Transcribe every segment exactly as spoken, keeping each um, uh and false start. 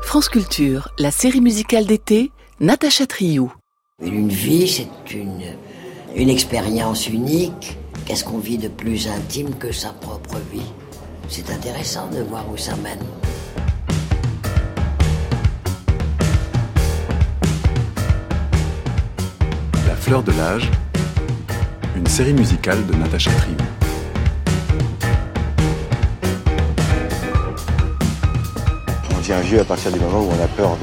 France Culture, la série musicale d'été, Natacha Triou. Une vie, c'est une, une expérience unique. Qu'est-ce qu'on vit de plus intime que sa propre vie? C'est intéressant de voir où ça mène. La fleur de l'âge, une série musicale de Natacha Triou. On devient vieux à partir du moment où on a peur de,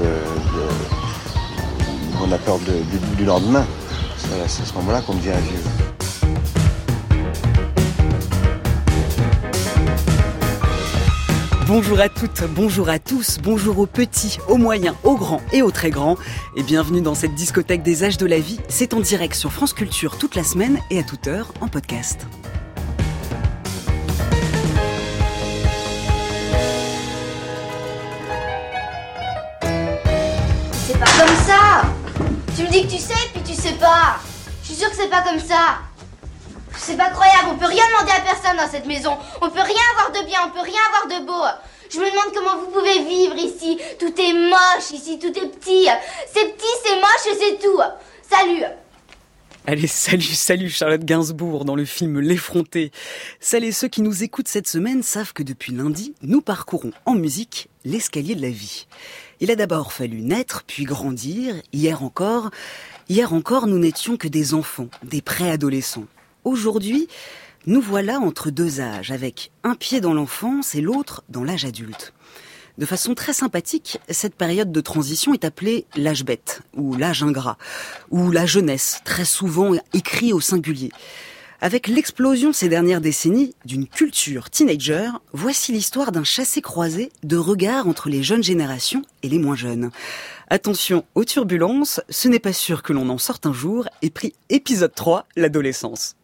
de on a peur de, du, du lendemain. C'est à ce moment-là qu'on devient vieux. Bonjour à toutes, bonjour à tous, bonjour aux petits, aux moyens, aux grands et aux très grands. Et bienvenue dans cette discothèque des âges de la vie. C'est en direct sur France Culture toute la semaine et à toute heure en podcast. C'est pas comme ça! Tu me dis que tu sais, puis tu sais pas! Je suis sûre que c'est pas comme ça! C'est pas croyable, on peut rien demander à personne dans cette maison. On peut rien avoir de bien, on peut rien avoir de beau. Je me demande comment vous pouvez vivre ici. Tout est moche ici, tout est petit. C'est petit, c'est moche et c'est tout. Salut! Allez, salut, salut Charlotte Gainsbourg dans le film L'Effronté. Celles et ceux qui nous écoutent cette semaine savent que depuis lundi, nous parcourons en musique l'escalier de la vie. Il a d'abord fallu naître, puis grandir. Hier encore, hier encore, nous n'étions que des enfants, des préadolescents. Aujourd'hui, nous voilà entre deux âges, avec un pied dans l'enfance et l'autre dans l'âge adulte. De façon très sympathique, cette période de transition est appelée l'âge bête, ou l'âge ingrat, ou la jeunesse, très souvent écrit au singulier. Avec l'explosion ces dernières décennies d'une culture teenager, voici l'histoire d'un chassé-croisé de regards entre les jeunes générations et les moins jeunes. Attention aux turbulences, ce n'est pas sûr que l'on en sorte un jour, et pris épisode trois, l'adolescence.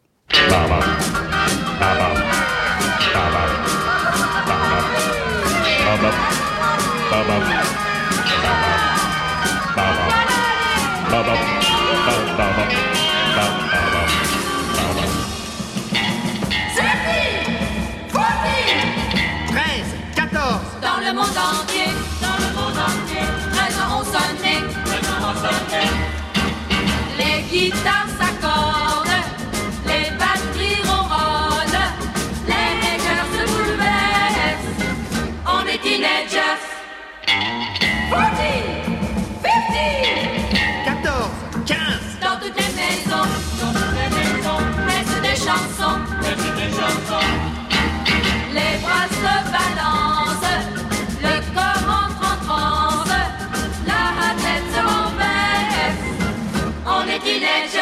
Dans le monde entier, dans le monde entier, treize ans ont sonné, treize ans ont sonné. Les guitares s'accordent, les batteries ronronnent, les régeurs se bouleversent, on est teenagers. Fourteen, fifteen, quatorze, quinze. Dans toutes les maisons, dans toutes les maisons, naissent des chansons, naissent des chansons. Les bras se balancent, le corps entre en transe, la tête se renverse, on est teenagers.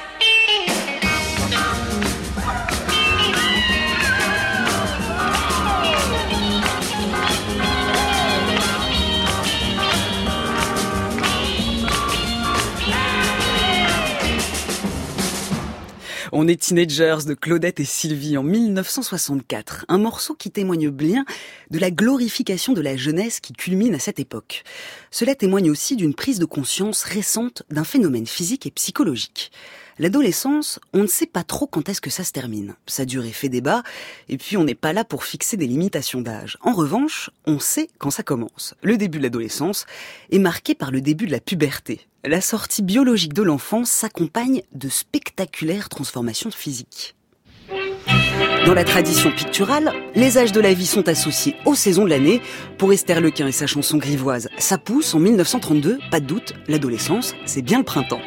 On est Teenagers de Claudette et Sylvie en dix-neuf cent soixante-quatre, un morceau qui témoigne bien de la glorification de la jeunesse qui culmine à cette époque. Cela témoigne aussi d'une prise de conscience récente d'un phénomène physique et psychologique. L'adolescence, on ne sait pas trop quand est-ce que ça se termine. Sa durée fait débat, et puis on n'est pas là pour fixer des limitations d'âge. En revanche, on sait quand ça commence. Le début de l'adolescence est marqué par le début de la puberté. La sortie biologique de l'enfant s'accompagne de spectaculaires transformations physiques. Dans la tradition picturale, les âges de la vie sont associés aux saisons de l'année. Pour Esther Lequin et sa chanson grivoise « Ça pousse » en dix-neuf cent trente-deux, pas de doute, l'adolescence, c'est bien le printemps.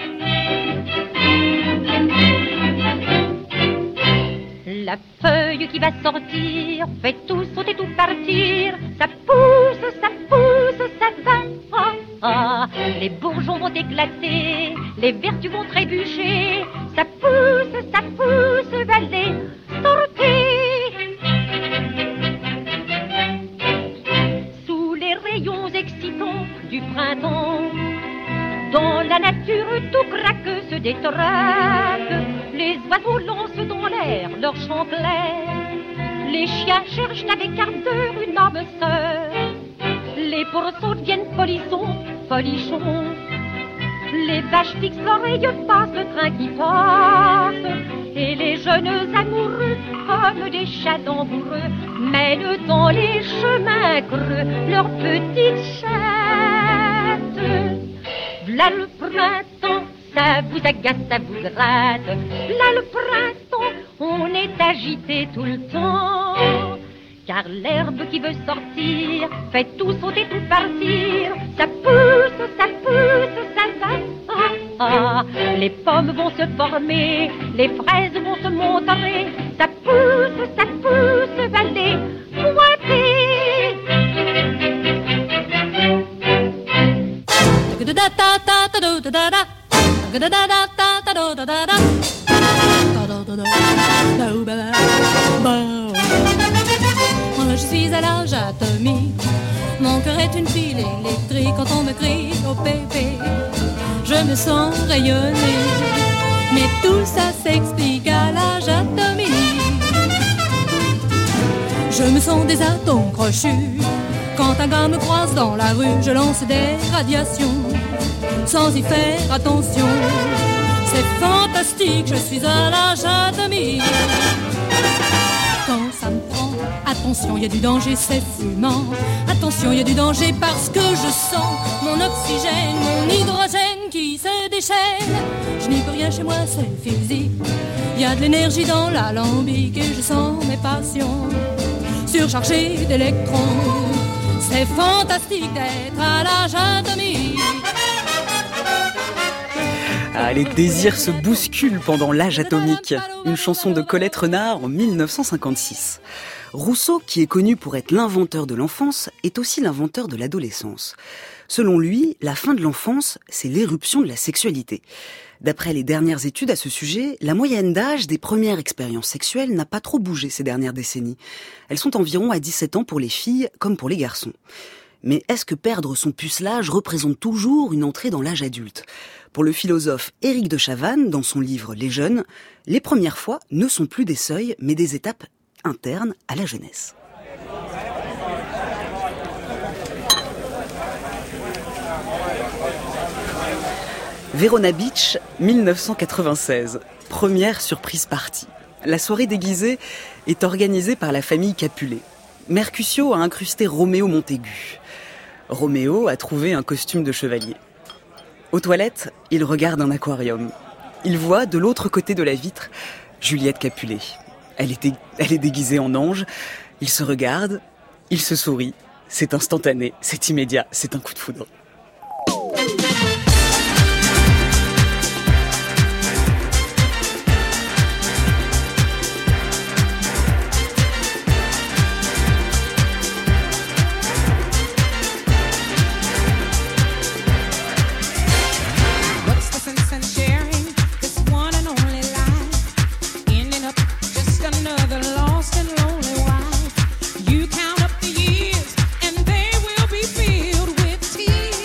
La feuille qui va sortir fait tout sauter, tout partir. Ça pousse, ça pousse, ça va. Ah, ah. Les bourgeons vont éclater, les vertus vont trébucher. Ça pousse, ça pousse, allez, sortez. Sous les rayons excitants du printemps, dans la nature tout craque, se détraque. Les oiseaux lancent dans l'air leur chant clair. Les chiens cherchent avec ardeur une âme sœur. Les pourceaux deviennent polissons, folichons. Les vaches fixent l'oreille, passent le train qui passe. Et les jeunes amoureux, comme des chats d'embourreux, mènent dans les chemins creux leurs petites chattes. V'là le printemps, ça vous agace, ça vous gratte. V'là le printemps, on est agité tout le temps. Car l'herbe qui veut sortir fait tout sauter, tout partir. Ça pousse, ça pousse, ça va. Ah, ah. Les pommes vont se former, les fraises vont se montrer. Ça pousse, ça pousse, va les pointer. Moi je suis à l'âge atomique. Mon cœur est une pile électrique. Quand on me crie au bébé, je me sens rayonner. Mais tout ça s'explique à l'âge atomique. Je me sens des atomes crochus. Quand un gars me croise dans la rue, je lance des radiations sans y faire attention. C'est fantastique, je suis à l'âge atomique. Quand ça me prend, attention, il y a du danger, c'est fumant. Attention, il y a du danger parce que je sens mon oxygène, mon hydrogène qui se déchaîne. Je n'y peux rien chez moi, c'est physique. Il y a de l'énergie dans l'alambic et je sens mes passions surchargées d'électrons. C'est fantastique d'être à l'âge atomique. Ah, les désirs se bousculent pendant l'âge atomique. Une chanson de Colette Renard en mille neuf cent cinquante-six. Rousseau, qui est connu pour être l'inventeur de l'enfance, est aussi l'inventeur de l'adolescence. Selon lui, la fin de l'enfance, c'est l'éruption de la sexualité. D'après les dernières études à ce sujet, la moyenne d'âge des premières expériences sexuelles n'a pas trop bougé ces dernières décennies. Elles sont environ à dix-sept ans pour les filles comme pour les garçons. Mais est-ce que perdre son pucelage représente toujours une entrée dans l'âge adulte ? Pour le philosophe Éric de Chavannes, dans son livre Les Jeunes, les premières fois ne sont plus des seuils, mais des étapes internes à la jeunesse. Verona Beach, mille neuf cent quatre-vingt-seize. Première surprise partie. La soirée déguisée est organisée par la famille Capulet. Mercutio a incrusté Roméo Montaigu. Roméo a trouvé un costume de chevalier. Aux toilettes, il regarde un aquarium. Il voit, de l'autre côté de la vitre, Juliette Capulet. Elle est, dé- elle est déguisée en ange. Ils se regardent, ils se sourient. C'est instantané, c'est immédiat, c'est un coup de foudre. You count up the years and they will be filled with tears.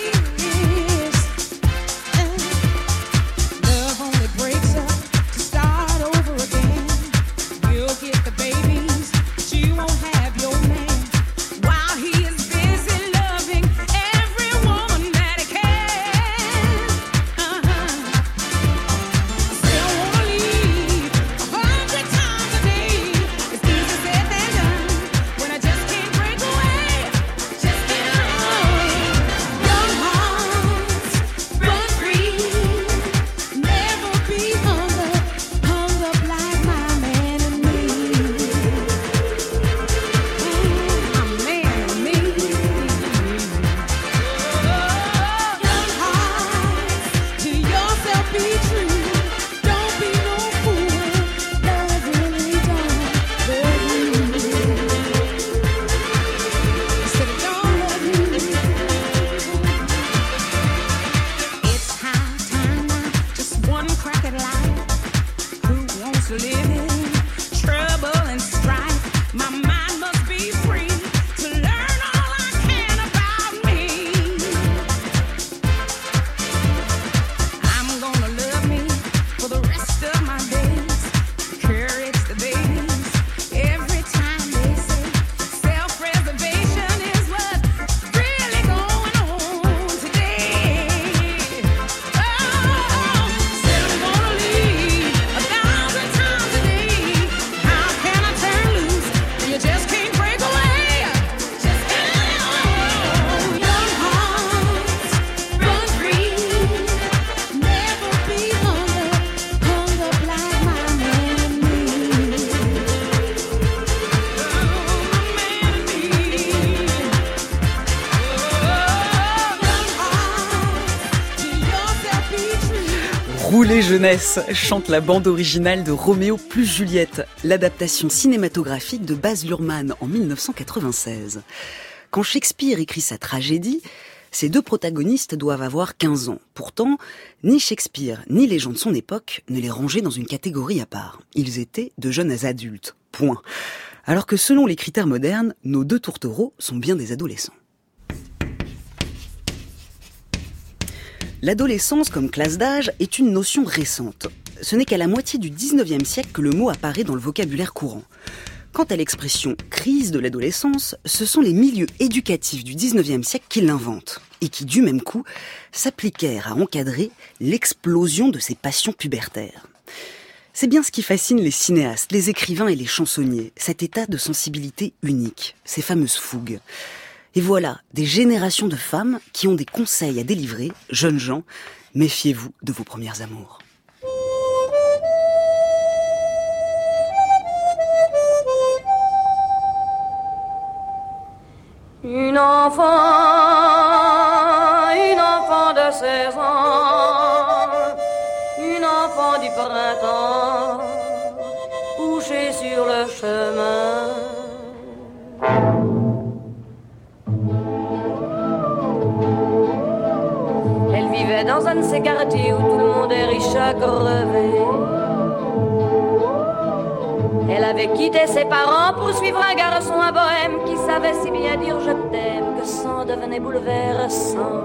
Roulez jeunesse chante la bande originale de Roméo plus Juliette, l'adaptation cinématographique de Baz Luhrmann en mille neuf cent quatre-vingt-seize. Quand Shakespeare écrit sa tragédie, ses deux protagonistes doivent avoir quinze ans. Pourtant, ni Shakespeare ni les gens de son époque ne les rangeaient dans une catégorie à part. Ils étaient de jeunes adultes. Point. Alors que selon les critères modernes, nos deux tourtereaux sont bien des adolescents. L'adolescence comme classe d'âge est une notion récente. Ce n'est qu'à la moitié du dix-neuvième siècle que le mot apparaît dans le vocabulaire courant. Quant à l'expression « crise de l'adolescence », ce sont les milieux éducatifs du dix-neuvième siècle qui l'inventent et qui, du même coup, s'appliquèrent à encadrer l'explosion de ces passions pubertaires. C'est bien ce qui fascine les cinéastes, les écrivains et les chansonniers, cet état de sensibilité unique, ces fameuses fougues. Et voilà, des générations de femmes qui ont des conseils à délivrer. Jeunes gens, méfiez-vous de vos premières amours. Une enfant, une enfant de seize ans, une enfant du printemps, couchée sur le chemin. Dans un de ces quartiers où tout le monde est riche à crever. Elle avait quitté ses parents pour suivre un garçon à bohème qui savait si bien dire je t'aime que sang devenait bouleversant.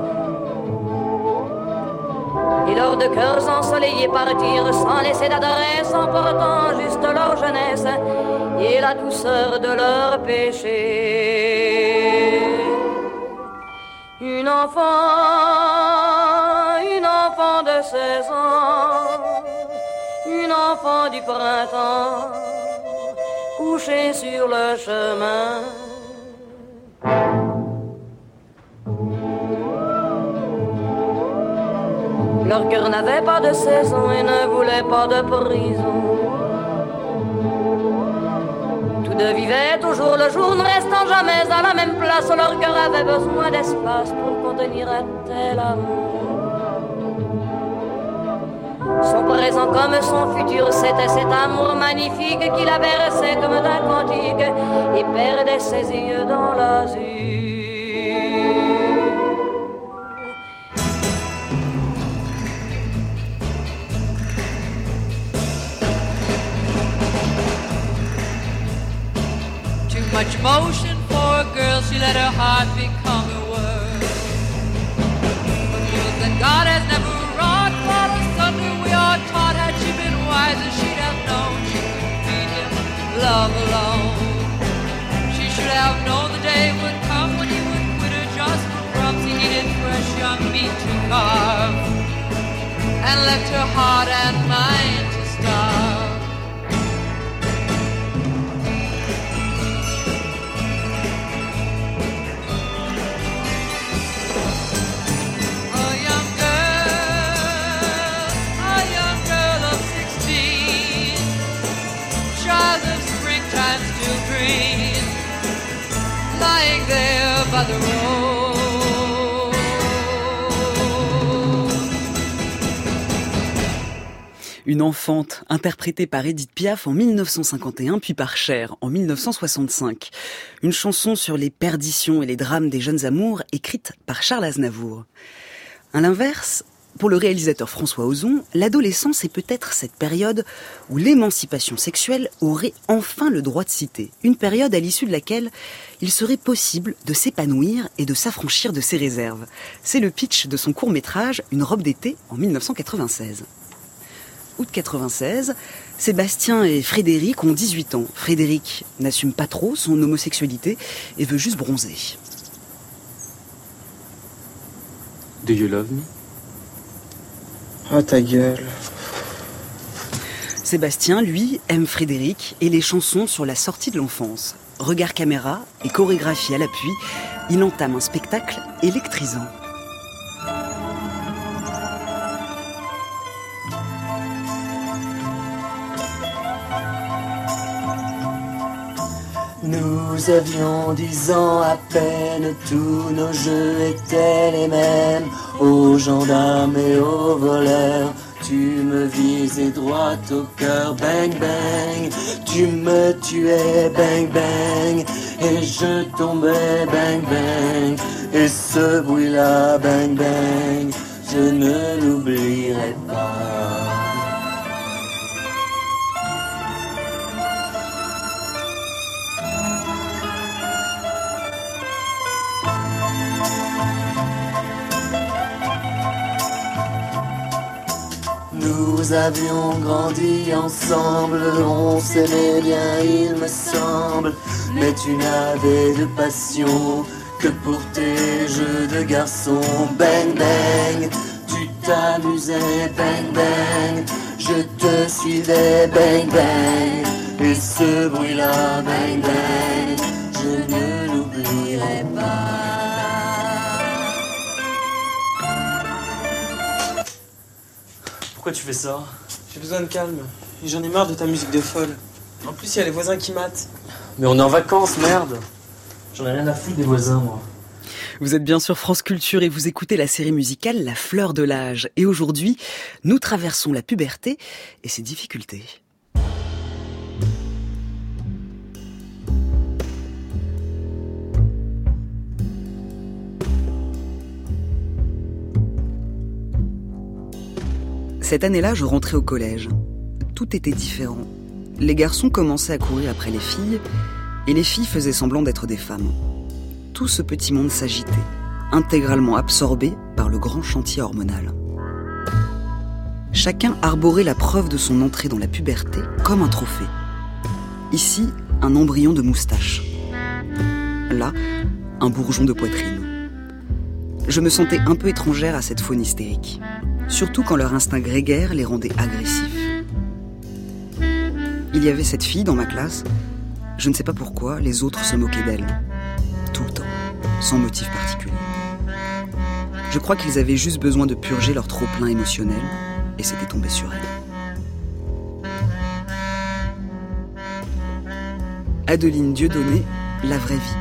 Et lors de cœurs ensoleillés partirent sans laisser d'adresse, emportant juste leur jeunesse et la douceur de leur péché. Une enfant, une enfant de seize ans, une enfant du printemps, couchée sur le chemin. Leur cœur n'avait pas de saison et ne voulait pas de prison. Tous deux vivaient au jour le jour, ne restant jamais à la même place. Leur cœur avait besoin d'espace pour contenir un tel amour. Son présent comme son futur, c'était cet amour magnifique qui la berçait comme d'un cantique et perdait ses yeux dans l'azur. Too much motion for a girl, she let her heart become a word. But girls that God has never wrought, for asunder we are taught. Had she been wiser, she'd have known she could feed him love alone. She should have known the day would come when he would quit her just for crumbs. He needed fresh young meat to carve, and left her heart and mind to starve. Lying there by the road. Une enfante, interprétée par Édith Piaf en mille neuf cent cinquante et un, puis par Cher en mille neuf cent soixante-cinq. Une chanson sur les perditions et les drames des jeunes amours, écrite par Charles Aznavour. À l'inverse, pour le réalisateur François Ozon, l'adolescence est peut-être cette période où l'émancipation sexuelle aurait enfin le droit de citer. Une période à l'issue de laquelle il serait possible de s'épanouir et de s'affranchir de ses réserves. C'est le pitch de son court-métrage Une robe d'été en mille neuf cent quatre-vingt-seize. Août quatre-vingt-seize, Sébastien et Frédéric ont dix-huit ans. Frédéric n'assume pas trop son homosexualité et veut juste bronzer. Do you love me? Oh ta gueule. Sébastien, lui, aime Frédéric et les chansons sur la sortie de l'enfance. Regard caméra et chorégraphie à l'appui, il entame un spectacle électrisant. Nous avions dix ans à peine, tous nos jeux étaient les mêmes. Aux gendarmes et aux voleurs, tu me visais droit au cœur, bang bang. Tu me tuais, bang bang. Et je tombais, bang bang. Et ce bruit-là, bang bang, je ne l'oublierai pas. Nous avions grandi ensemble, on s'aimait bien il me semble. Mais tu n'avais de passion que pour tes jeux de garçon. Bang bang, tu t'amusais, bang bang. Je te suivais, bang bang. Et ce bruit-là, bang bang, je ne l'oublierai pas. Pourquoi tu fais ça? J'ai besoin de calme. Et j'en ai marre de ta musique de folle. En plus, il y a les voisins qui matent. Mais on est en vacances, merde. J'en ai rien à foutre des voisins, moi. Vous êtes bien sur France Culture et vous écoutez la série musicale La Fleur de l'âge. Et aujourd'hui, nous traversons la puberté et ses difficultés. Cette année-là, je rentrais au collège. Tout était différent. Les garçons commençaient à courir après les filles, et les filles faisaient semblant d'être des femmes. Tout ce petit monde s'agitait, intégralement absorbé par le grand chantier hormonal. Chacun arborait la preuve de son entrée dans la puberté comme un trophée. Ici, un embryon de moustache. Là, un bourgeon de poitrine. Je me sentais un peu étrangère à cette faune hystérique. Surtout quand leur instinct grégaire les rendait agressifs. Il y avait cette fille dans ma classe, je ne sais pas pourquoi, les autres se moquaient d'elle. Tout le temps, sans motif particulier. Je crois qu'ils avaient juste besoin de purger leur trop-plein émotionnel, et c'était tombé sur elle. Adeline Dieudonné, La vraie vie.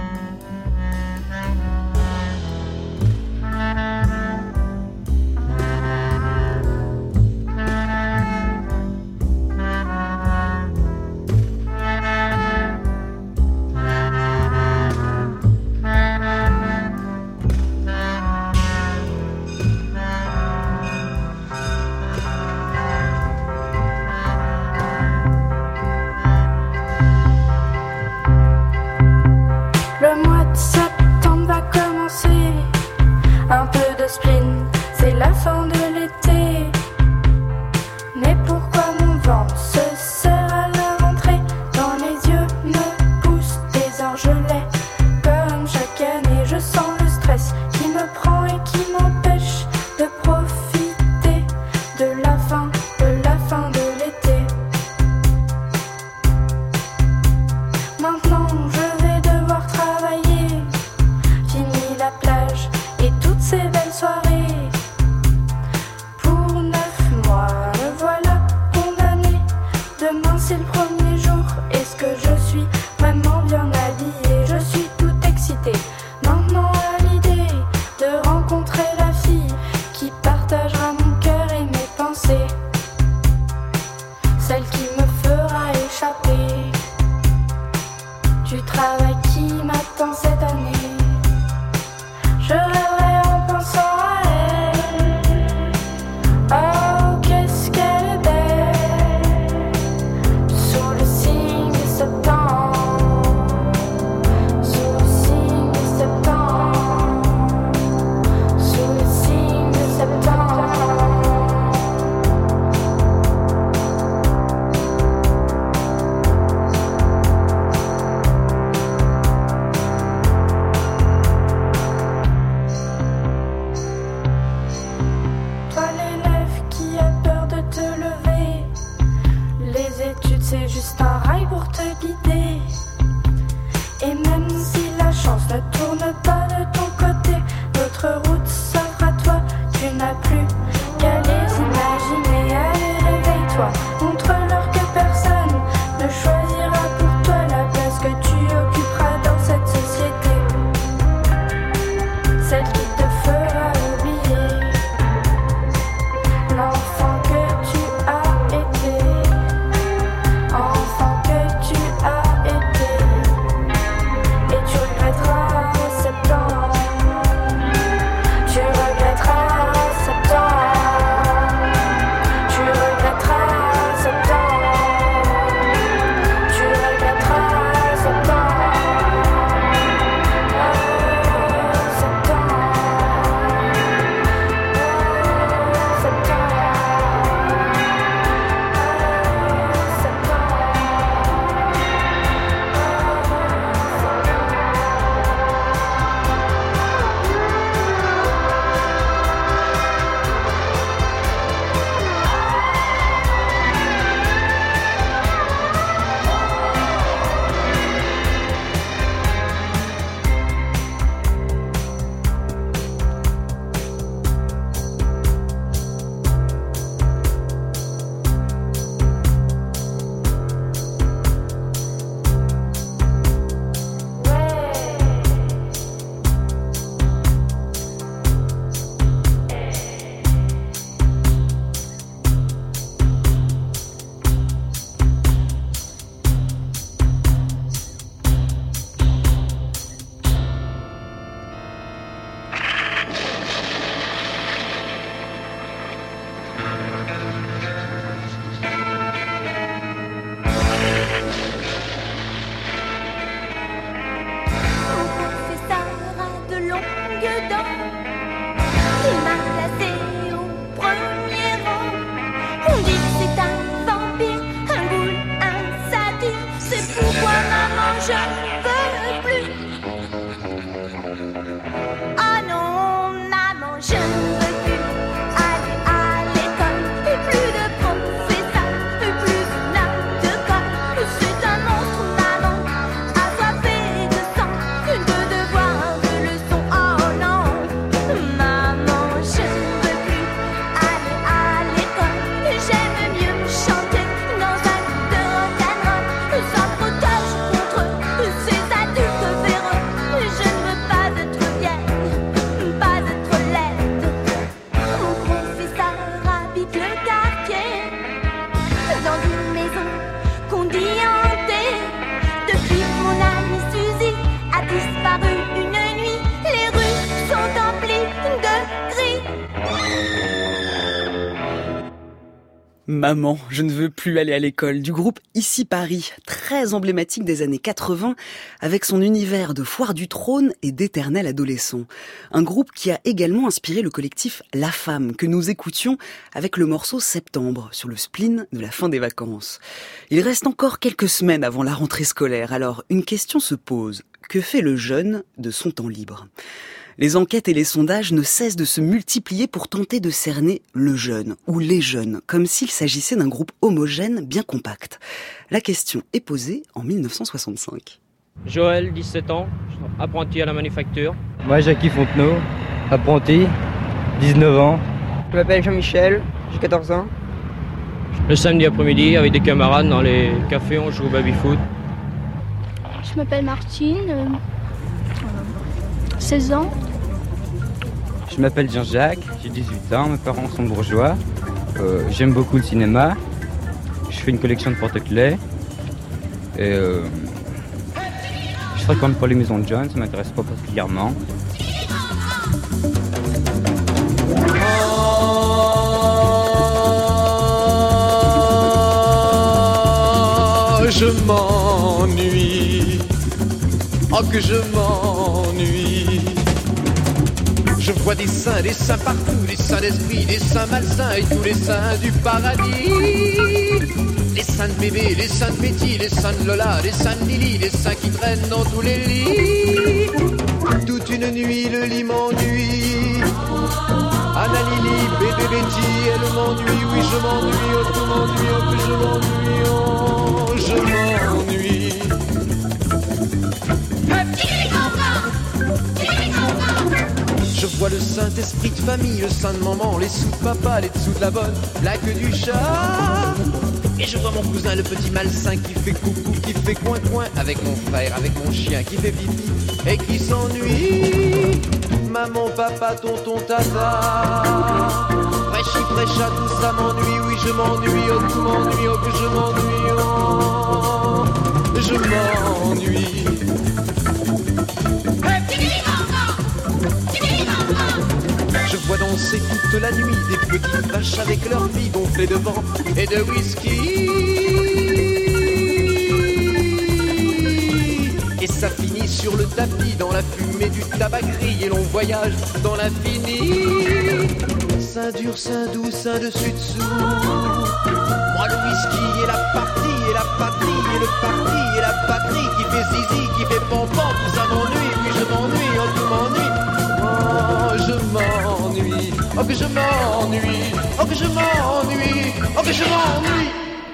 Maman, je ne veux plus aller à l'école, du groupe Ici Paris, très emblématique des années quatre-vingts, avec son univers de foire du trône et d'éternel adolescent. Un groupe qui a également inspiré le collectif La Femme, que nous écoutions avec le morceau Septembre, sur le spleen de la fin des vacances. Il reste encore quelques semaines avant la rentrée scolaire, alors une question se pose. Que fait le jeune de son temps libre ? Les enquêtes et les sondages ne cessent de se multiplier pour tenter de cerner le jeune ou les jeunes, comme s'il s'agissait d'un groupe homogène bien compact. La question est posée en dix-neuf cent soixante-cinq. Joël, dix-sept ans, apprenti à la manufacture. Moi, Jackie Fontenot, apprenti, dix-neuf ans. Je m'appelle Jean-Michel, j'ai quatorze ans. Le samedi après-midi, avec des camarades dans les cafés, on joue au baby-foot. Je m'appelle Martine, euh, seize ans. Je m'appelle Jean-Jacques, j'ai dix-huit ans, mes parents sont bourgeois. Euh, j'aime beaucoup le cinéma. Je fais une collection de porte-clés. Et euh, je fréquente pas les maisons de jeunes, ça m'intéresse pas particulièrement. Oh, je m'ennuie. Oh, que je m'ennuie. Je vois des saints, des saints partout, des saints d'esprit, des saints malsains et tous les saints du paradis. Les saints de bébé, les saints de Betty, les saints de Lola, les saints de Lily, les saints qui traînent dans tous les lits. Toute une nuit, le lit m'ennuie. Anna Lily, bébé Betty, elle m'ennuie, oui je m'ennuie, oh tout m'ennuie, oh que je m'ennuie, oh je m'ennuie. Je vois le Saint-Esprit de famille, le sein de maman, les sous de papa, les dessous de la bonne, la queue du chat. Et je vois mon cousin, le petit malsain, qui fait coucou, qui fait coin-coin, avec mon frère, avec mon chien, qui fait pipi et qui s'ennuie. Maman, papa, tonton, tata, fraîchi, fraîcha, tout ça m'ennuie, oui je m'ennuie, oh tout m'ennuie, oh que je m'ennuie, oh je m'ennuie. Je vois danser toute la nuit des petites vaches avec leurs filles gonflées de vent et de whisky. Et ça finit sur le tapis dans la fumée du tabac-gris et l'on voyage dans l'infini. Sein dur, sein doux, sein dessus-dessous. Moi le whisky et la partie et la patrie et le parti et la batterie qui fait zizi, qui fait pompon, tout ça m'ennuie, puis je m'ennuie, oh tout m'ennuie. Oh, je m'ennuie, oh que je m'ennuie, oh que je m'ennuie, oh que je m'ennuie.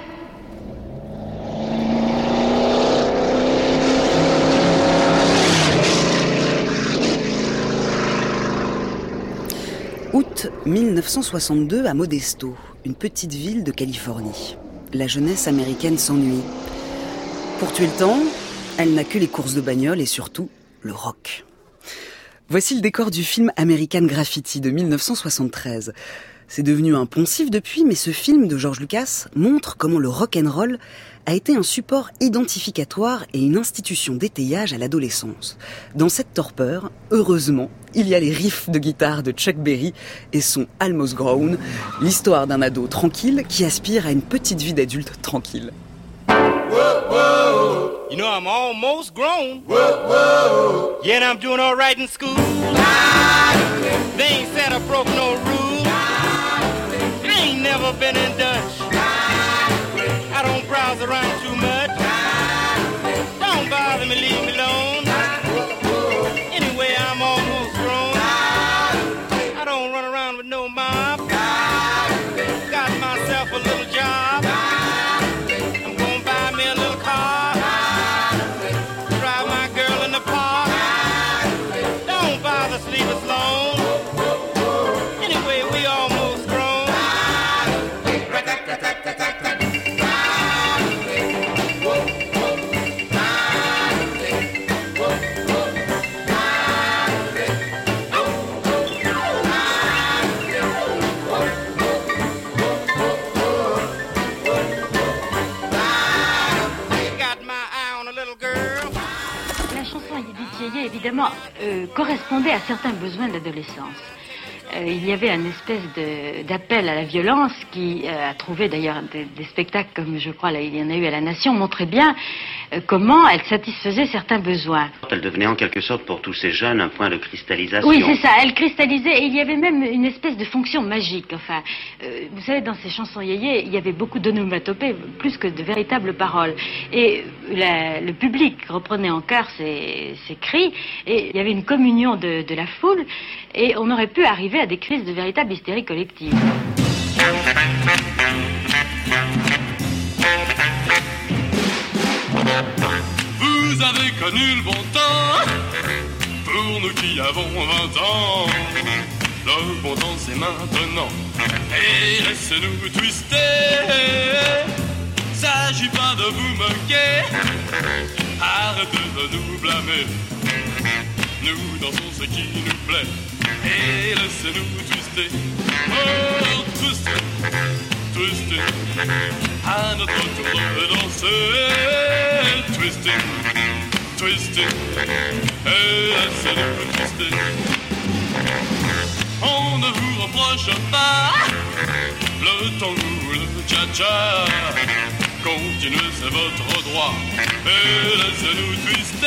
Août dix-neuf cent soixante-deux à Modesto, une petite ville de Californie. La jeunesse américaine s'ennuie. Pour tuer le temps, elle n'a que les courses de bagnole et surtout le rock. Voici le décor du film American Graffiti de dix-neuf cent soixante-treize. C'est devenu un poncif depuis, mais ce film de George Lucas montre comment le rock'n'roll a été un support identificatoire et une institution d'étayage à l'adolescence. Dans cette torpeur, heureusement, il y a les riffs de guitare de Chuck Berry et son Almost Grown, l'histoire d'un ado tranquille qui aspire à une petite vie d'adulte tranquille. Whoa, whoa. You know I'm almost grown. Whoa, whoa. Yeah, and I'm doing all right in school. They ain't said I broke no rules. I ain't never been in Dutch. I don't browse around too much. Don't bother me, leave me alone. Anyway, I'm almost grown. I don't run around with no mob. Got myself a little job. I'm gonna buy me a little car. Drive my girl in the park. Don't bother sleep us long. Anyway, we almost grown. Évidemment, euh, correspondait à certains besoins de l'adolescence. euh, il y avait une espèce de, d'appel à la violence qui euh, a trouvé d'ailleurs des, des spectacles comme je crois là, il y en a eu à la Nation, montrait bien euh, comment elle satisfaisait certains besoins. Elle devenait en quelque sorte pour tous ces jeunes un point de cristallisation. Oui, c'est ça, elle cristallisait et il y avait même une espèce de fonction magique. Enfin, euh, vous savez, dans ces chansons yéyé, il y avait beaucoup d'onomatopées, plus que de véritables paroles. Et la, le public reprenait en chœur ces, ces cris et il y avait une communion de, de la foule et on aurait pu arriver à des crises de véritable hystérie collective. Vous avez connu le bon temps, pour nous qui avons vingt ans. Le bon temps c'est maintenant, et laissez-nous twister. S'agit pas de vous moquer, arrêtez de nous blâmer. Nous dansons ce qui nous plaît, et laissez-nous twister. Oh, twister, twister, à notre tour de danser. Twister, twister, et laissez-nous twister. On ne vous reproche pas le tango ou le cha-cha. Continuez, c'est votre droit, et laissez-nous twister.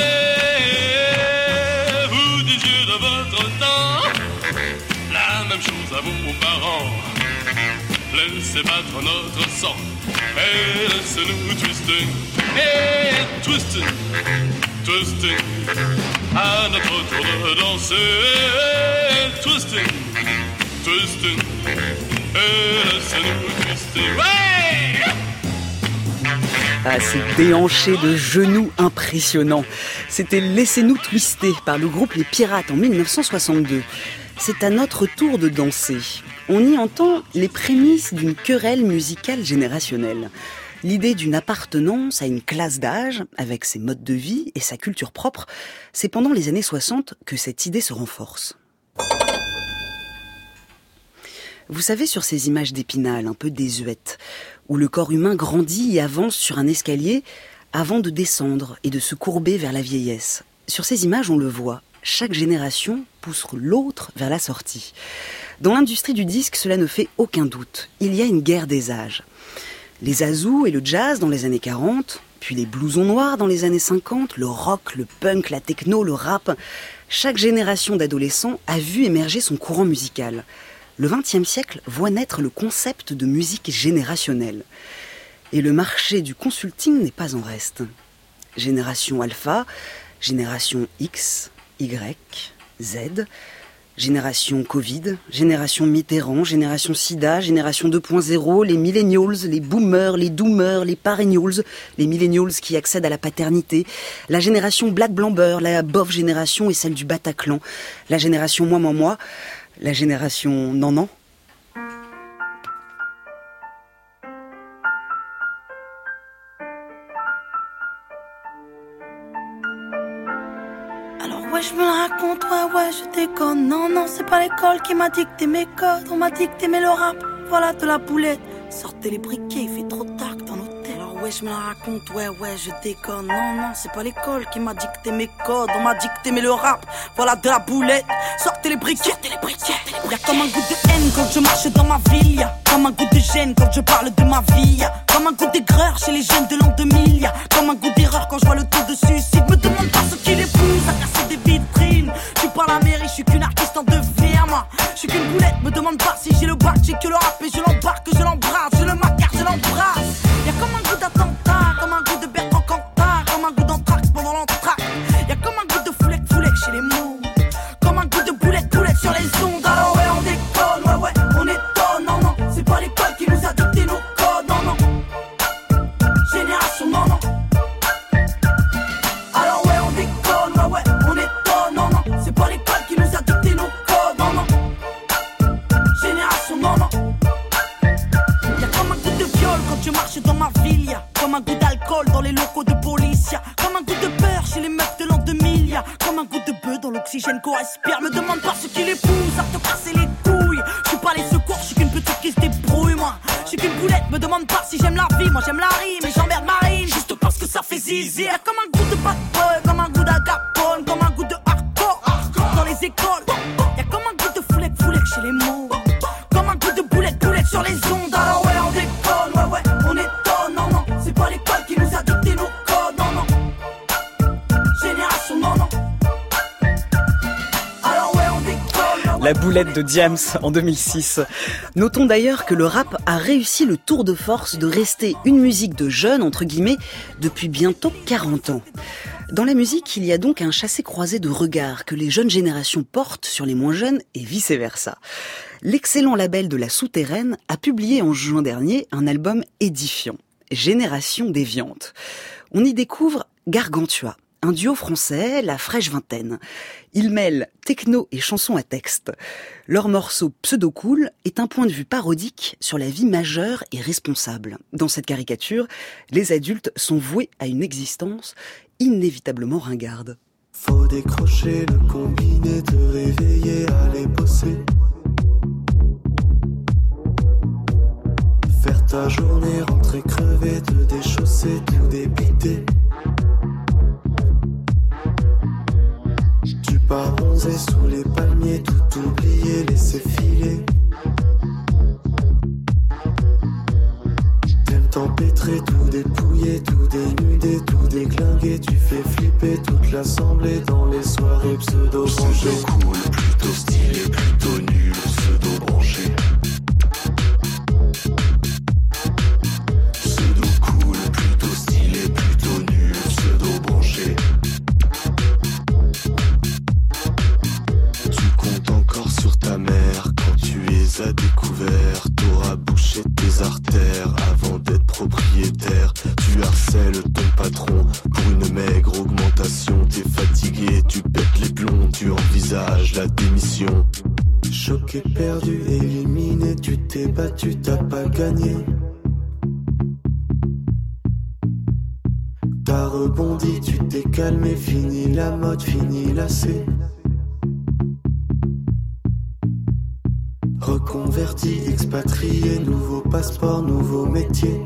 Vous disiez de votre temps la même chose à vos parents. Laissez battre notre sang, et laissez-nous twister. Et twister, twister, à notre tour de danser. Twister, twister, et laissez-nous twister. Ouais! Ah, ces déhanchés de genoux impressionnants. C'était Laissez-nous twister par le groupe Les Pirates en mille neuf cent soixante-deux. C'est à notre tour de danser. On y entend les prémices d'une querelle musicale générationnelle. L'idée d'une appartenance à une classe d'âge, avec ses modes de vie et sa culture propre, c'est pendant les années soixante que cette idée se renforce. Vous savez, sur ces images d'Épinal, un peu désuètes, où le corps humain grandit et avance sur un escalier avant de descendre et de se courber vers la vieillesse. Sur ces images, on le voit, chaque génération pousse l'autre vers la sortie. Dans l'industrie du disque, cela ne fait aucun doute. Il y a une guerre des âges. Les azous et le jazz dans les années quarante, puis les blousons noirs dans les années cinquante, le rock, le punk, la techno, le rap. Chaque génération d'adolescents a vu émerger son courant musical. Le vingtième siècle voit naître le concept de musique générationnelle. Et le marché du consulting n'est pas en reste. Génération Alpha, génération X, Y, Z, génération Covid, génération Mitterrand, génération Sida, génération deux point zéro, les millennials, les boomers, les doomers, les perennials, les millennials qui accèdent à la paternité, la génération Black Blamber, la bof génération et celle du Bataclan, la génération moi, moi, moi, la génération non, non. Alors ouais, je me la raconte, ouais, ouais, je déconne. Non, non, c'est pas l'école qui m'a dicté mes codes. On m'a dicté mais le rap, voilà de la boulette. Sortez les briquets, il fait trop tard dans nos têtes. Alors ouais, je me la raconte, ouais, ouais, je déconne. Non, non, c'est pas l'école qui m'a dicté mes codes. On m'a dicté mais le rap, voilà de la boulette. Sortez les briquets, sortez les briquets. Y'a comme un goût de haine quand je marche dans ma ville. Y'a comme un goût de gêne quand je parle de ma vie. Y'a comme un goût d'aigreur chez les jeunes de l'an deux mille. Y'a comme un goût d'erreur quand je vois le taux de suicide. Me demande pas ce qui les pousse à casser des vitrines. Je suis pas la mairie, je suis qu'une artiste en devenir, moi. Je suis qu'une boulette, me demande pas si j'ai le bac. J'ai que le rap et je l'embarque, je l'embrasse. Je le macar, je l'embrasse. Y'a comme un goût d'attentat, comme un goût de Bertrand Cantat, comme un goût d'anthrax pendant l'entraque. Y'a comme un goût de foulec, foulec chez les mots. Comme un goût de boulette, boulette sur les ondes. Alors ouais, on déconne, ouais, ouais, on étonne. Non, non, c'est pas l'école qui nous a dicté nos codes. Non, non, génération, non, non. Alors ouais, on déconne, ouais, ouais, on étonne. Non, non, c'est pas l'école qui nous a dicté nos codes. Non, non, génération, non, non. Y'a comme un goût de viol quand je marche dans ma ville. Y'a comme un goût d'alcool dans les locaux de police. Y'a comme un goût de peur chez les meufs de l'an deux mille. Y'a comme un goût de bœuf dans l'oxygène qu'on respire. Me demande pas ce qui les pousse à te casser les couilles. Je suis pas les secours, je suis qu'une petite qui se débrouille, moi. Je suis qu'une boulette, me demande pas si j'aime la vie. Moi j'aime la rime et j'emmerde Marine juste parce que ça fait zizi. Y'a comme un goût de bad boy, comme un goût d'Al Capone, comme un goût de hardcore dans les écoles. Y'a comme un goût de foulec, foulec chez les mots. Comme un coup de boulette, boulette sur les ondes. Alors ouais, on déconne, ouais, ouais, on étonne. Non, non, c'est pas l'école qui nous a dicté nos codes. Non, non, génération, non, non. Alors ouais, on déconne. La boulette de Diams en deux mille six. Notons d'ailleurs que le rap a réussi le tour de force de rester une musique de jeunes, entre guillemets, depuis bientôt quarante ans. Dans la musique, il y a donc un chassé-croisé de regards que les jeunes générations portent sur les moins jeunes et vice-versa. L'excellent label de La Souterraine a publié en juin dernier un album édifiant, Génération déviante. On y découvre Gargantua, un duo français, la fraîche vingtaine. Ils mêlent techno et chansons à texte. Leur morceau Pseudo-Cool est un point de vue parodique sur la vie majeure et responsable. Dans cette caricature, les adultes sont voués à une existence inévitablement ringarde. Faut décrocher le combiné, te réveiller, aller bosser. Faire ta journée, rentrer crevé, te déchausser, tout débiter. Tu pars bronzer sous les palmiers, tout oublier, laisser filer. T'aimes t'empêtrer, tout dépouiller, tout dénuder, tout déglinguer. Tu fais flipper toute l'assemblée dans les soirées pseudo-branchées. Pseudo cool, plutôt stylé, plutôt nul, pseudo-branché. Pseudo cool, plutôt stylé, plutôt nul, pseudo-branché. Tu comptes encore sur ta mère quand tu es à découvert. T'auras bouché tes artères avant d'être propriétaire. Tu harcèles ton patron pour une maigre augmentation. T'es fatigué, tu pètes les plombs, tu envisages la démission. Choqué, perdu, éliminé, tu t'es battu, t'as pas gagné. T'as rebondi, tu t'es calmé, fini la mode, fini lassé. Reconverti, expatrié, nouveau passeport, nouveau métier.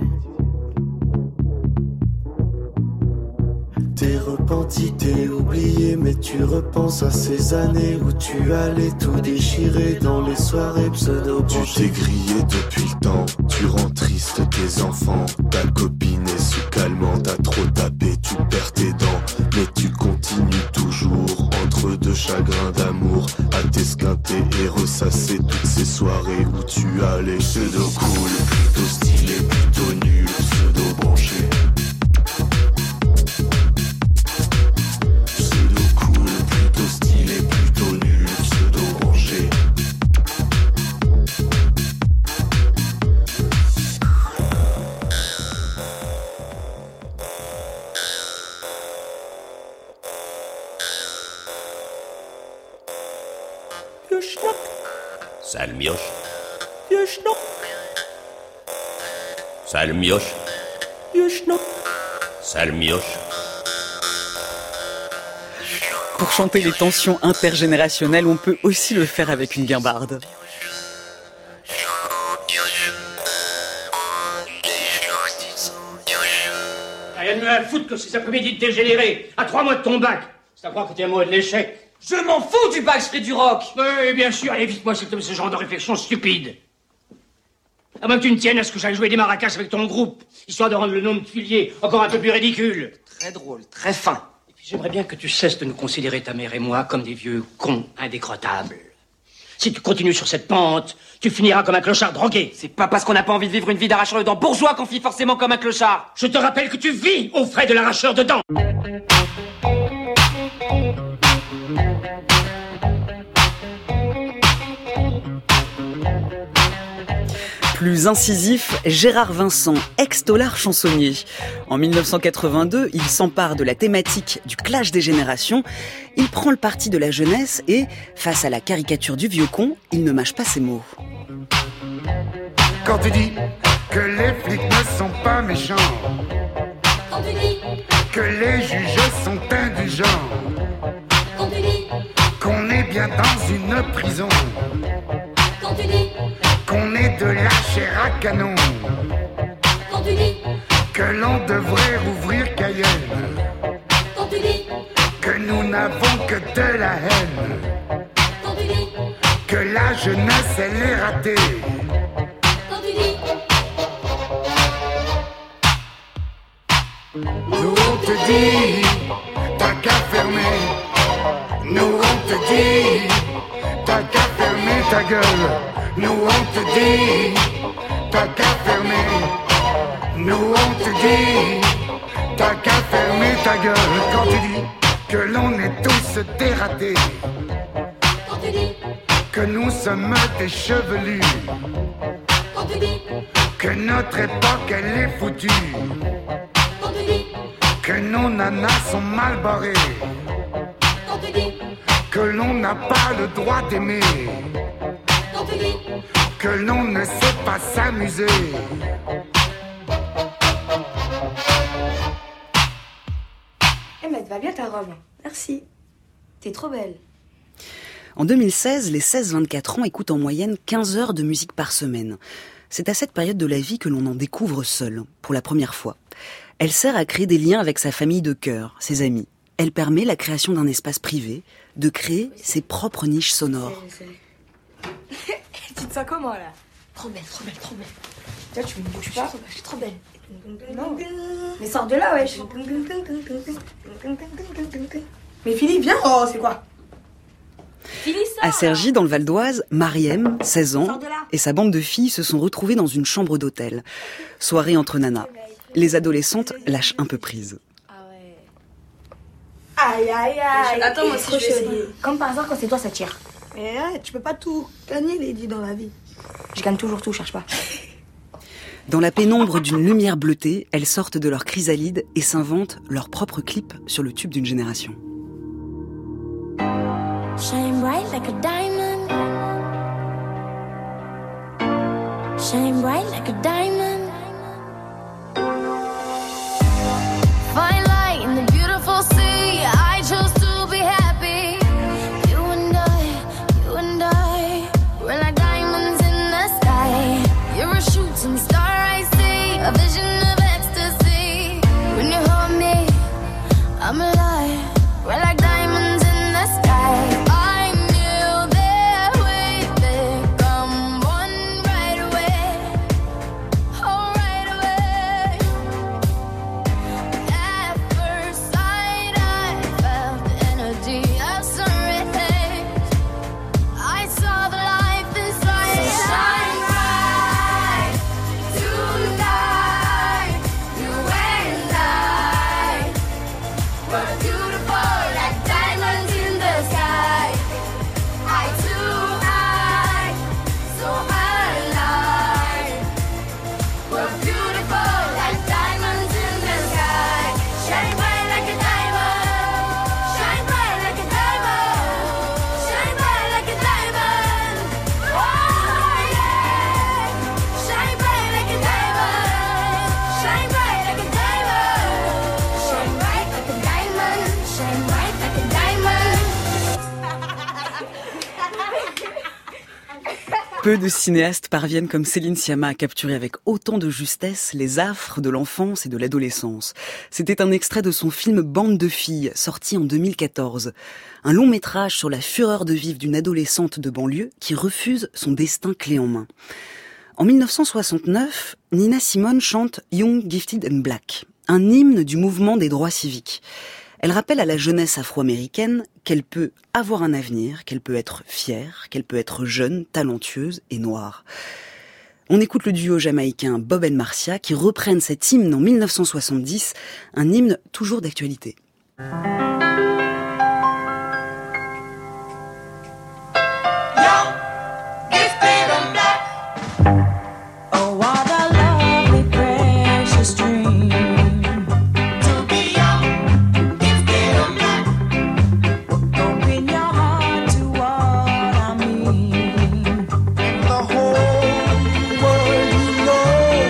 T'es repenti, t'es oublié, mais tu repenses à ces années où tu allais tout déchirer dans les soirées pseudo-branchées. Tu t'es grillé depuis le temps, tu rends triste tes enfants. Ta copine est sous calmant, t'as trop tapé, tu perds tes dents. Mais tu continues toujours, entre deux chagrins d'amour, à t'esquinter et ressasser toutes ces soirées où tu allais. Pseudo-cool, plutôt stylé, plutôt nul, pseudo-branché. Sale mioche. Sale mioche. Sale mioche. Pour chanter les tensions intergénérationnelles, on peut aussi le faire avec une guimbarde. Rien de mieux à foutre que ces après-midi de dégénérés, à trois mois de ton bac. C'est à croire que t'es amoureux de l'échec. Je m'en fous du bac, je ferai du rock. Oui, bien sûr, allez vite, moi, s'il te plaît, ce genre de réflexion stupide. À moins que tu ne tiennes à ce que j'aille jouer des maracas avec ton groupe, histoire de rendre le nom de Tuilier encore un peu plus ridicule. Très drôle, très fin. Et puis j'aimerais bien que tu cesses de nous considérer, ta mère et moi, comme des vieux cons indécrottables. Si tu continues sur cette pente, tu finiras comme un clochard drogué. C'est pas parce qu'on n'a pas envie de vivre une vie d'arracheur de dents bourgeois qu'on finit forcément comme un clochard. Je te rappelle que tu vis aux frais de l'arracheur de dents. Plus incisif, Gérard Vincent, ex-tolard chansonnier. En mille neuf cent quatre-vingt-deux, il s'empare de la thématique du clash des générations. Il prend le parti de la jeunesse et, face à la caricature du vieux con, il ne mâche pas ses mots. Quand tu dis que les flics ne sont pas méchants, Quand tu dis que les juges sont indulgents, Quand tu dis qu'on est bien dans une prison, Quand tu dis qu'on est de la chair à canon, Quand tu dis que l'on devrait rouvrir Cayenne, Quand tu dis que nous n'avons que de la haine, Quand tu dis que la jeunesse elle est ratée. Quand tu dis nous on te dit, t'as qu'à fermer. Nous on te dit, t'as qu'à fermer ta gueule. Nous on te dit, t'as qu'à fermer. Nous on te dit, t'as qu'à fermer ta gueule. Quand tu dis que l'on est tous dératés, Quand tu dis que nous sommes des chevelus, Quand tu dis que notre époque elle est foutue, Quand tu dis que nos nanas sont mal barrées, Quand tu dis que l'on n'a pas le droit d'aimer, Quand tu dis que l'on ne sait pas s'amuser. Eh mais elle te va bien ta robe. Merci. T'es trop belle. En deux mille seize, les seize vingt-quatre ans écoutent en moyenne quinze heures de musique par semaine. C'est à cette période de la vie que l'on en découvre seul, pour la première fois. Elle sert à créer des liens avec sa famille de cœur, ses amis. Elle permet la création d'un espace privé, de créer ses propres niches sonores. Tu te sens comment là? Trop belle, trop belle, trop belle. Toi tu me bouges pas? Je suis trop belle. Non. Mais sors de là, wesh. Mais Philippe, viens. Oh, c'est quoi? À Cergy, dans le Val d'Oise, Mariem, seize ans, et sa bande de filles se sont retrouvées dans une chambre d'hôtel. Soirée entre nanas. Les adolescentes lâchent un peu prise. Aïe, aïe, aïe. Attends, moi aussi, je vais essayer. Comme par hasard, quand c'est toi, ça tire. Mais ouais, tu peux pas tout gagner, Lady, dans la vie. Je gagne toujours tout, cherche pas. Dans la pénombre d'une lumière bleutée, elles sortent de leur chrysalide et s'inventent leur propre clip sur le tube d'une génération. Shine bright like a diamond. Shine bright like a diamond. Fine light in the beautiful sea. I chose to be happy. You and I, you and I, we're like diamonds in the sky. You're a shooting star, I see, a vision of ecstasy. When you hold me, I'm alive. We're like diamonds in the sky. Peu de cinéastes parviennent comme Céline Sciamma à capturer avec autant de justesse les affres de l'enfance et de l'adolescence. C'était un extrait de son film Bande de filles, sorti en deux mille quatorze. Un long métrage sur la fureur de vivre d'une adolescente de banlieue qui refuse son destin clé en main. En mille neuf cent soixante-neuf, Nina Simone chante Young, Gifted and Black, un hymne du mouvement des droits civiques. Elle rappelle à la jeunesse afro-américaine qu'elle peut avoir un avenir, qu'elle peut être fière, qu'elle peut être jeune, talentueuse et noire. On écoute le duo jamaïcain Bob and Marcia qui reprennent cet hymne en mille neuf cent soixante-dix, un hymne toujours d'actualité.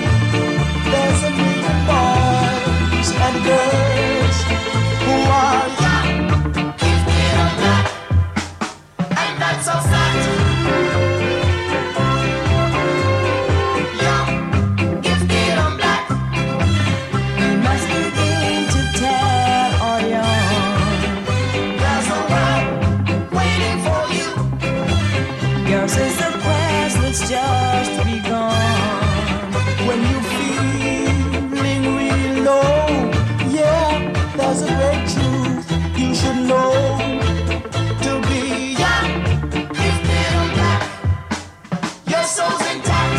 Boys and girls who are else is the quest that's just begun. When you're feeling real low, yeah, there's a great truth you should know. To be young is still black. Your soul's intact.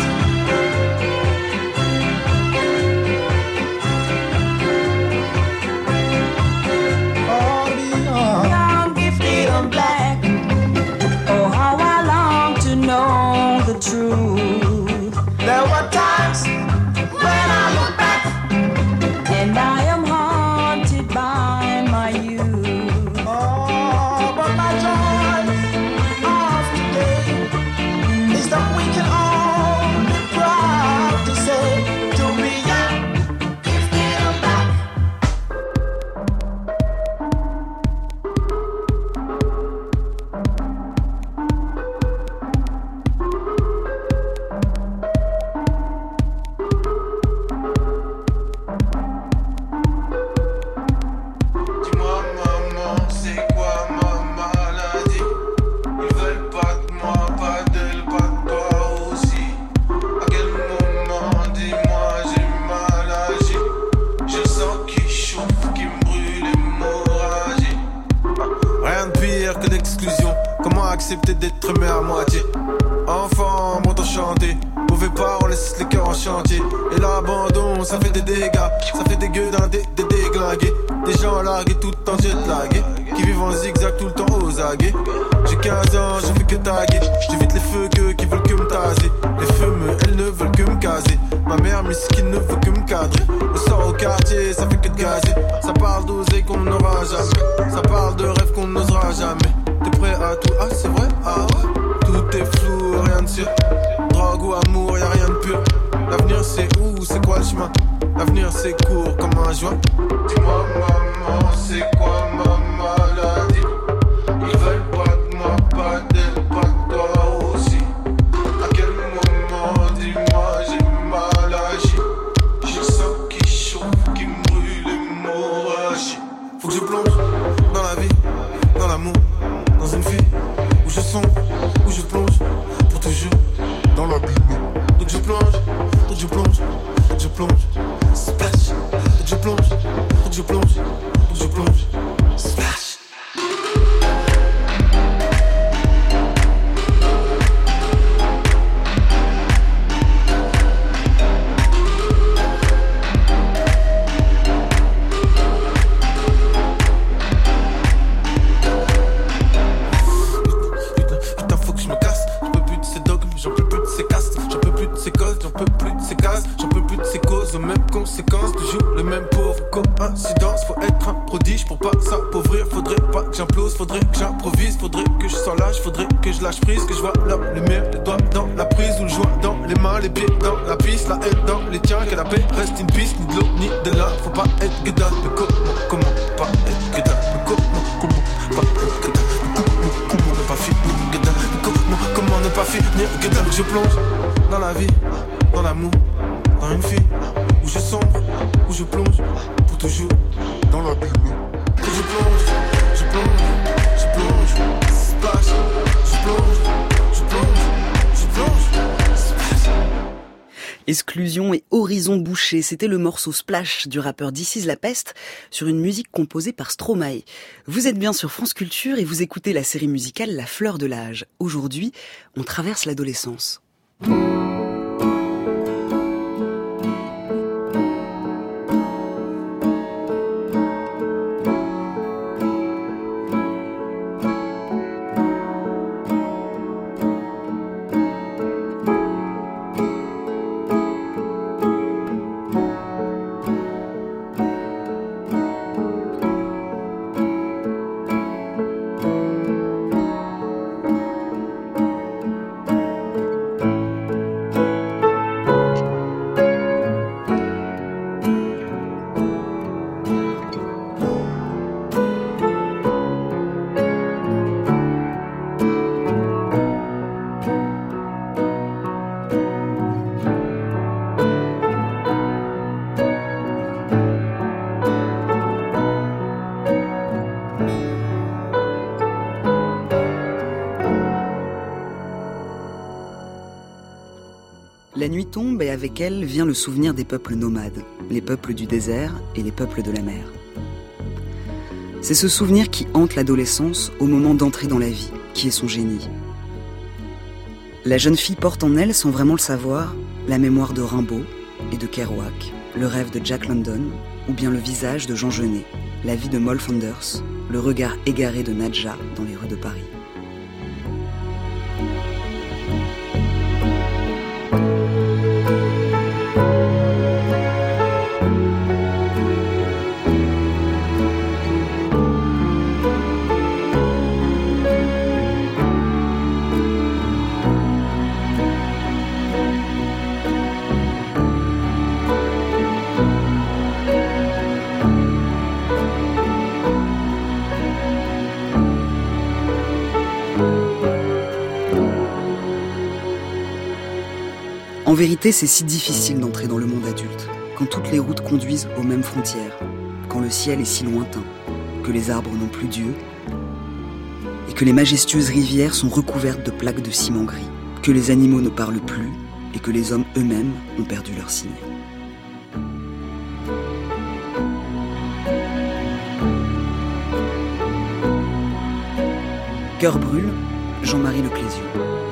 Oh, to be young, young, gifted, and black. Oh, how I long to know the truth. There were times when I look back and I am haunted by my youth. Oh, but my joy of today is that we can all be proud to say, to be young is still back. Dis-moi maman, c'est quoi ma maladie? Ils veulent pas de moi, pas d'elle, pas de toi aussi. À quel moment, dis-moi, j'ai mal agi? Je sens qui chauffe, qui me brûle l'hémorragie. Rien de pire que l'exclusion. Comment accepter d'être aimé à moitié? Enfant, bon enchanté. Mauvais pas, on laisse les cœurs en chantier. Et l'abandon, ça fait des dégâts. Ça fait des gueudins, des, des déglingués. Des gens largués tout en jet lagués. Qui vivent en zigzag tout le temps aux aguets. J'ai quinze ans, je fais que taguer. J'évite les feux que, qui veulent que me taser. Les fumeux, elles ne veulent que me caser. Ma mère misquine ne veut que me cadrer. Le sort au quartier, ça fait que de gazer. Ça parle d'oser qu'on n'aura jamais. Ça parle de rêves qu'on n'osera jamais. T'es prêt à tout? Ah c'est vrai? Ah ouais? Tout est flou, rien de sûr. Drogue ou amour, y'a rien de pur. L'avenir c'est où, c'est quoi le chemin? L'avenir c'est court comme un joint. Dis-moi maman, c'est quoi ma maladie? Ils veulent pas de moi, pas d'elle, pas de toi aussi. À quel moment, dis-moi, j'ai mal agi? Je sens qui chauffe, qui me brûle l'hémorragie. Faut que je plonge dans la vie, dans l'amour, dans une vie où je sombre, où je plonge pour toujours dans l'abîme. Donc je plonge, donc je plonge, donc je plonge, splash. Donc je plonge, donc je plonge, donc je plonge, splash. Putain, faut que je me casse. J'en peux plus de ces dogmes, j'en peux plus de ces castes. J'en peux plus de ces codes, j'en peux plus de ces cases. J'en peux plus de ces causes aux mêmes conséquences. Toujours le même pauvre coïncidence. Faut être un prodige pour pas s'appauvrir. Faudrait pas que j'implose, faudrait que j'improvise. Faudrait que je s'enlâche, faudrait que je lâche prise. Que je vois la lumière, les doigts dans la prise. Ou le joint dans les mains, les pieds dans la piste. La haine dans les tiens, que la paix reste une piste. Ni de l'eau, ni de l'un, faut pas être gueudin. Mais comment, comment pas être gueudin? Mais comment, comment pas être gueudin? Mais comment, comment ne pas finir gueudin? Mais comment, comment ne pas finir gueudin? Je plonge dans la vie, dans l'amour, dans une fille où je sombre, où je plonge pour toujours dans l'abîme. Que je plonge, je plonge, je plonge, splash. Je plonge, je plonge, je plonge, splash. Exclusion et Horizon bouché, c'était le morceau Splash du rappeur This Is La Peste sur une musique composée par Stromae. Vous êtes bien sur France Culture et vous écoutez la série musicale La Fleur de l'âge. Aujourd'hui, on traverse l'adolescence. Oh, La nuit tombe et avec elle vient le souvenir des peuples nomades, les peuples du désert et les peuples de la mer. C'est ce souvenir qui hante l'adolescence au moment d'entrer dans la vie, qui est son génie. La jeune fille porte en elle, sans vraiment le savoir, la mémoire de Rimbaud et de Kerouac, le rêve de Jack London, ou bien le visage de Jean Genet, la vie de Moll Flanders, le regard égaré de Nadja dans les rues de Paris. En vérité, c'est si difficile d'entrer dans le monde adulte, quand toutes les routes conduisent aux mêmes frontières, quand le ciel est si lointain, que les arbres n'ont plus d'yeux, et que les majestueuses rivières sont recouvertes de plaques de ciment gris, que les animaux ne parlent plus, et que les hommes eux-mêmes ont perdu leur signe. Cœur brûle, Jean-Marie Leclésio.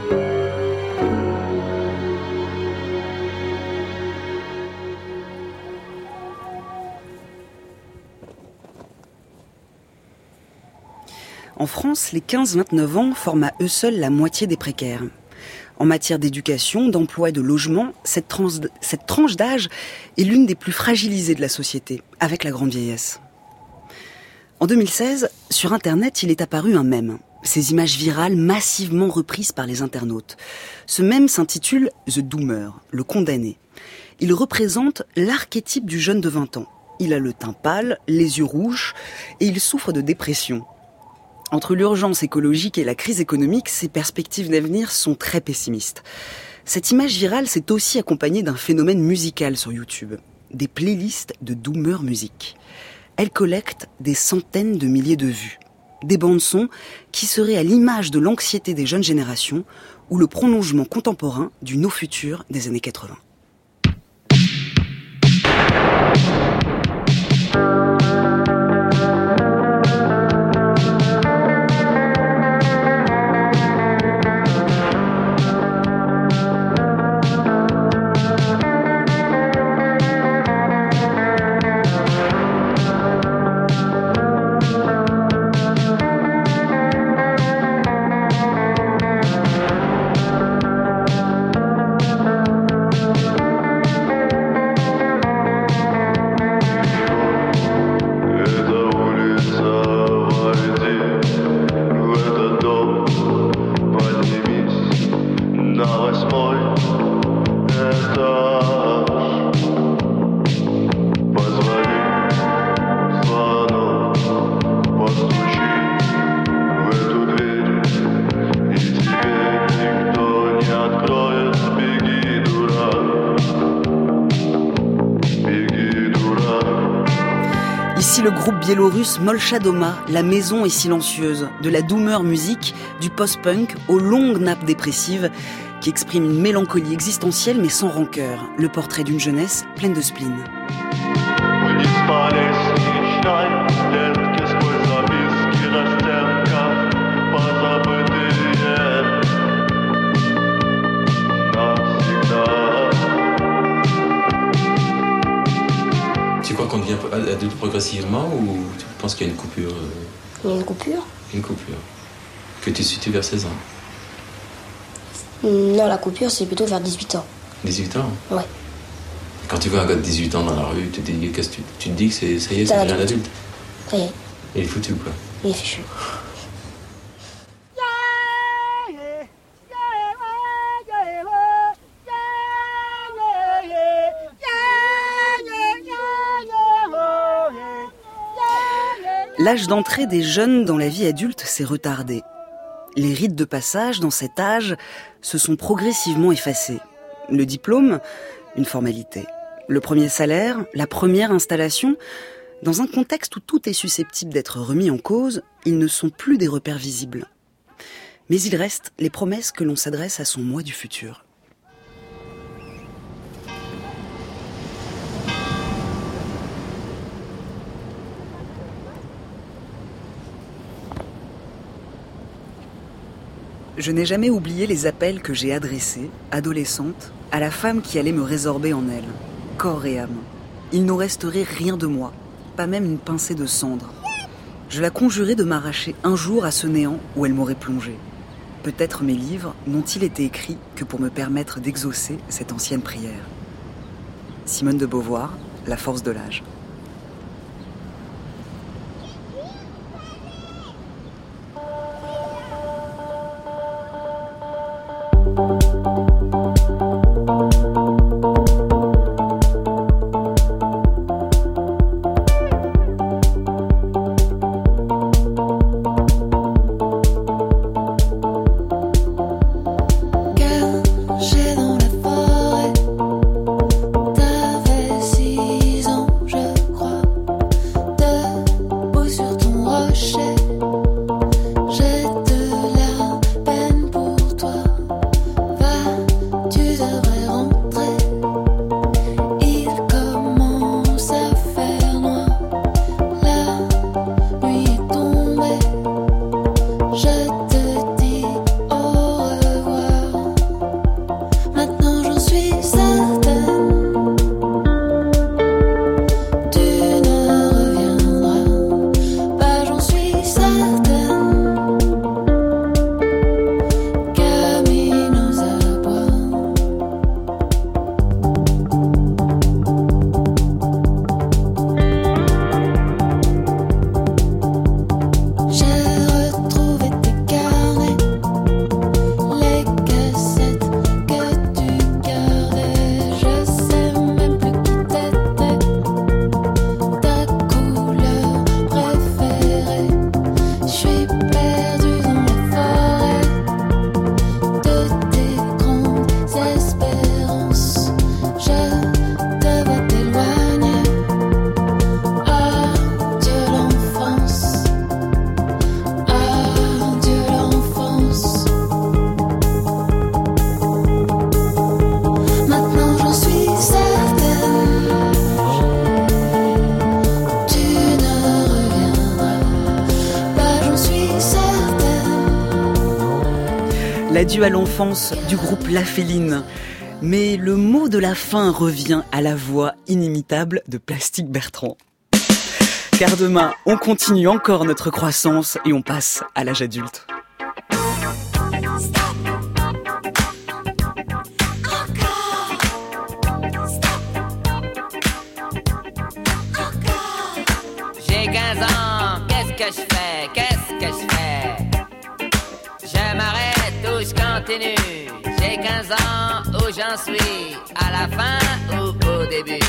En France, les quinze vingt-neuf ans forment à eux seuls la moitié des précaires. En matière d'éducation, d'emploi et de logement, cette, trans, cette tranche d'âge est l'une des plus fragilisées de la société, avec la grande vieillesse. En deux mille seize, sur Internet, il est apparu un mème. Ces images virales massivement reprises par les internautes. Ce mème s'intitule « The Doomer », le condamné. Il représente l'archétype du jeune de vingt ans. Il a le teint pâle, les yeux rouges, et il souffre de dépression. Entre l'urgence écologique et la crise économique, ses perspectives d'avenir sont très pessimistes. Cette image virale s'est aussi accompagnée d'un phénomène musical sur YouTube. Des playlists de Doomer Music. Elles collectent des centaines de milliers de vues. Des bandes-sons qui seraient à l'image de l'anxiété des jeunes générations ou le prolongement contemporain du no futur des années quatre-vingts. Le groupe biélorusse Molchadoma, la maison est silencieuse, de la Doomer Music, du post-punk aux longues nappes dépressives qui expriment une mélancolie existentielle mais sans rancœur, le portrait d'une jeunesse pleine de spleen. Tu crois qu'on devient adulte progressivement ou tu penses qu'il y a une coupure euh... Il y a une coupure Une coupure. Que tu situes vers seize ans? Non, la coupure, c'est plutôt vers dix-huit ans. dix-huit ans? Ouais. Quand tu vois un gars de dix-huit ans dans la rue, tu te dis, qu'est-ce que tu, tu te dis que c'est, ça y est, c'est déjà un adulte? Ça y est. Il est foutu ou quoi? Il est fichu. L'âge d'entrée des jeunes dans la vie adulte s'est retardé. Les rites de passage dans cet âge se sont progressivement effacés. Le diplôme, une formalité. Le premier salaire, la première installation. Dans un contexte où tout est susceptible d'être remis en cause, ils ne sont plus des repères visibles. Mais il reste les promesses que l'on s'adresse à son moi du futur. Je n'ai jamais oublié les appels que j'ai adressés, adolescente, à la femme qui allait me résorber en elle, corps et âme. Il n'en resterait rien de moi, pas même une pincée de cendre. Je la conjurais de m'arracher un jour à ce néant où elle m'aurait plongé. Peut-être mes livres n'ont-ils été écrits que pour me permettre d'exaucer cette ancienne prière. Simone de Beauvoir, La force de l'âge. L'adieu à l'enfance du groupe La Féline. Mais le mot de la fin revient à la voix inimitable de Plastique Bertrand. Car demain, on continue encore notre croissance et on passe à l'âge adulte. J'ai quinze ans, qu'est-ce que je fais, qu'est-ce que je fais? Je m'arrête ou je continue. J'ai quinze ans, où j'en suis? À la fin ou au début?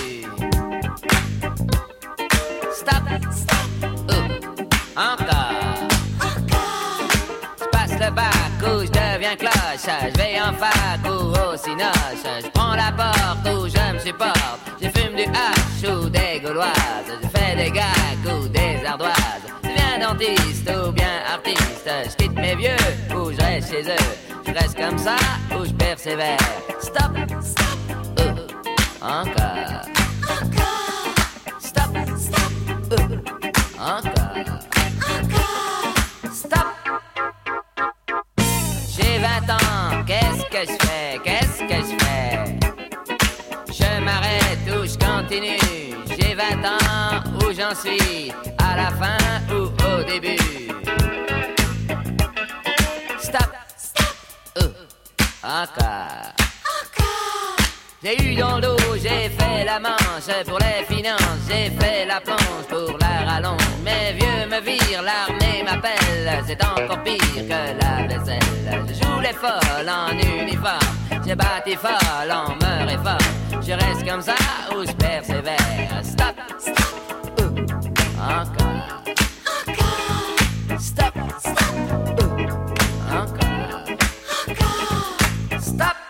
Stop, stop, ou encore. Je passe le bac ou je deviens cloche. Je vais en fac ou au cinoche. Je prends la porte où je me supporte. Je fume du hache ou des gauloises. Je fais des gags ou des ardoises. Je deviens dentiste ou bien artiste. Je quitte mes vieux ou je reste chez eux. Je reste comme ça ou je persévère. Stop, stop, ou encore. Stop, stop, ou encore. Stop. J'ai vingt ans, qu'est-ce que je fais, qu'est-ce que je fais? Je m'arrête ou je continue. J'ai vingt ans, où j'en suis? À la fin ou au début? Stop, stop, ou encore. J'ai eu dans l'eau, j'ai fait la manche pour les finances, j'ai fait la planche pour la rallonge. Mes vieux me virent, l'armée m'appelle, c'est encore pire que la vaisselle. Je joue les folles en uniforme, j'ai bâti folle en me réforme. Je reste comme ça ou je persévère. Stop, stop, ou encore. Stop, stop, ou encore. Stop.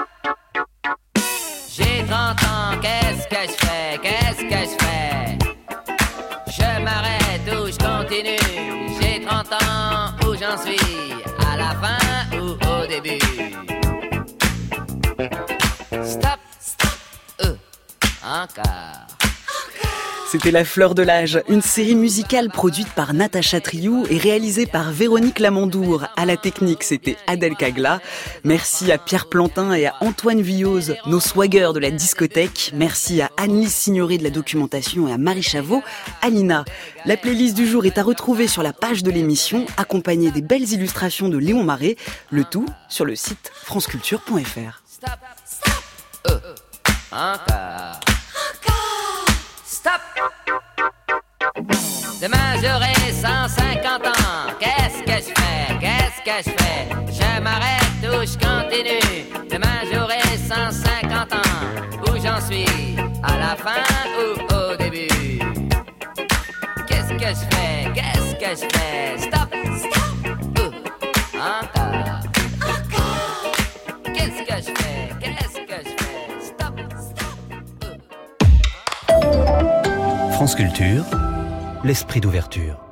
J'ai trente ans, qu'est-ce que je fais, qu'est-ce que je fais? Je m'arrête ou je continue. J'ai trente ans, où j'en suis? À la fin ou au début? Stop, stop, ou encore. C'était La Fleur de l'Âge, une série musicale produite par Natacha Triou et réalisée par Véronique Lamandour. À la technique, c'était Adèle Cagla. Merci à Pierre Plantin et à Antoine Villose, nos swaggers de la discothèque. Merci à Anne-Lise Signoret de la documentation et à Marie Chavot, Alina. La playlist du jour est à retrouver sur la page de l'émission, accompagnée des belles illustrations de Léon Marais. Le tout sur le site franceculture point f r. Stop, stop, euh, encore, encore, stop. Demain j'aurai cent cinquante ans. Qu'est-ce que je fais? Qu'est-ce que je fais? Je m'arrête ou je continue? Demain j'aurai cent cinquante ans. Où j'en suis? À la fin ou au début? Qu'est-ce que je fais? Qu'est-ce que je fais? Stop, stop, euh, encore, encore. Qu'est-ce que je fais? Qu'est-ce que je fais? Stop, stop, euh. France Culture, l'esprit d'ouverture.